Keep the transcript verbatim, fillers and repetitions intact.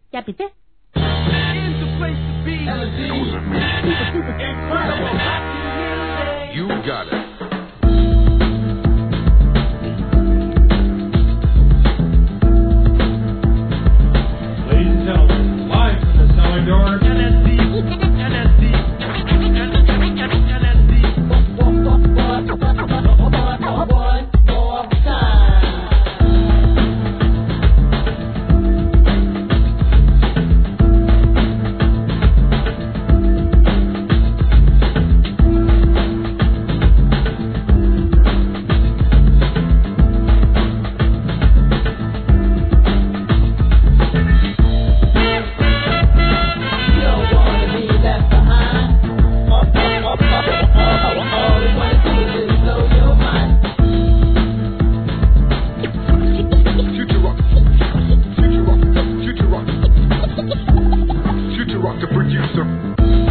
Cápite. You got it. Ladies and gentlemen, live from the cellar door, N S D, N S D, N S D. One more time. Future Rock the producer.